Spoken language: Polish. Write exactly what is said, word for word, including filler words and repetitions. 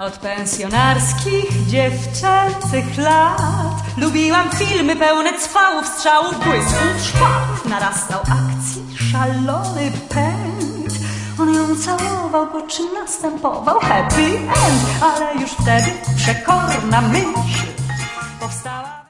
Od pensjonarskich, dziewczęcych lat lubiłam filmy pełne cwałów, strzałów, błysków, szpad. Narastał akcji szalony pęd. On ją całował, po czym następował happy end. Ale już wtedy przekorna myśl powstała.